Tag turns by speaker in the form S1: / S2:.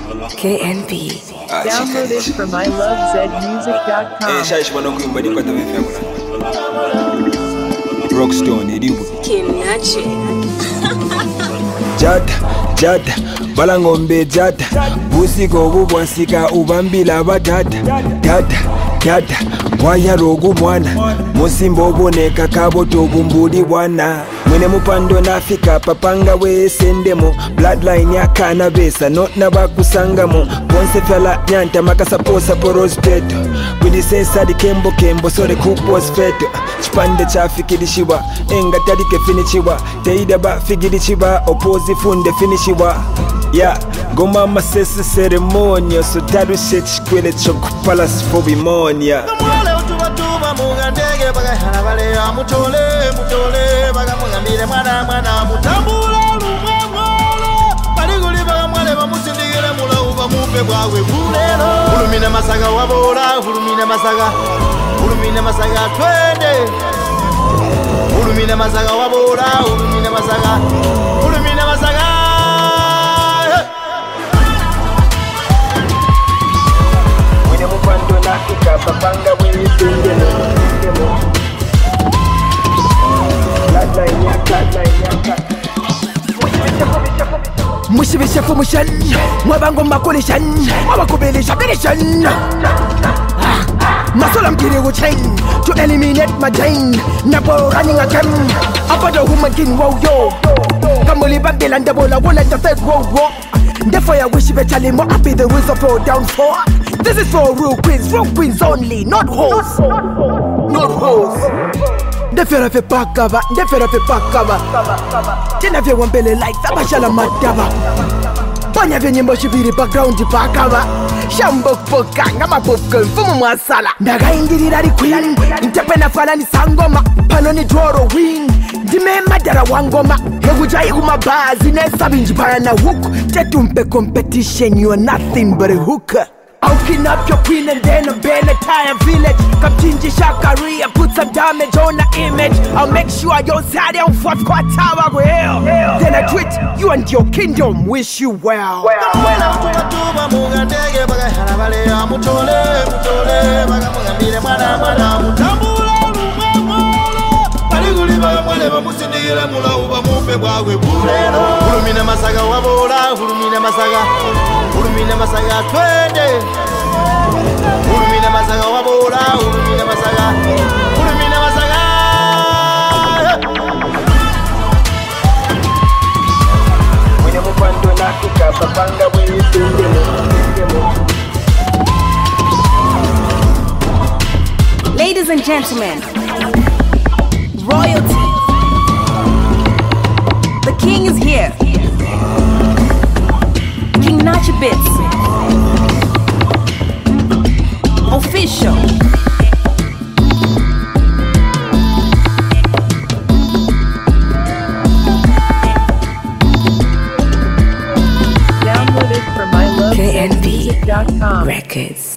S1: KNB.
S2: Download it from ilovezmusic.com.
S3: Shaish wanakuimba nipata vifyangu Rockstone ilibu
S1: Kinachi.
S3: Jada balangombe jada busiko bubwansika ubambila badada dada wayarogu mwana musimbo boneka kabotogu mbuli bwana mwene mupando nafika papanga wesendemo bloodline yakana besa not nabakusangamo bonse fela nyanta makasaposa porospeto kwidisensa dikembo sore kupos feto chipande chafikirishiwa enga talike finichiwa teida ba figirichiwa opozi funde finishiwa ya goma masese ceremonia so tarushe chikwele chokupalas fobimonia
S4: Tuba mugandege bagahana bale amutole bagamugambire mwana mutambula lumwamwalo baliguli bagamwale bamusindikire mulauba mupe bwawe bulero ulumine masaga wabola ulumine masaga twende ulumine masaga wabola ulumine masaga
S3: Nafika papanga wesendemo bloodline yaka
S5: Mushibishafu mushan mwabango makolishan mwabakubilisha bilishan Masola mkiri wuchain to eliminate my drain Nabo running a cam About the woman king wow yo Kamuli Babel and the bola wall at the third world war Therefore I wish you better more happy the rules of your downfall This is for real queens only, not hoes Ndefera fe pakava Tena vye wambele like Sabashala madaba Banya vye nyimbo shibiri background pakava Shambo poka ngama popcorn fumu masala Ndaga ingirira di queen Ntepena fana ni sangoma Pano ni dworo wing Dime madara wangoma Hegujayi kumabazi Nesabi njibara na hook Tetumpe competition You are nothing but a hooker I'll kidnap your queen and then abandon the entire village. Come change your shakaria, put some damage on the image. I'll make sure your side on fourth quarter will hell. Then I treat you and your kingdom wish you well.
S4: Ulumine masaga wabola, ulumine masaga twende. Ulumine masaga wabola, ulumine masaga.
S3: mwene mupando nafika papanga wesendemo
S1: Ladies and gentlemen, royalty. The king is here. King Nachi Bits. Official.
S2: Download it from ilovezmusic.com.
S1: Records.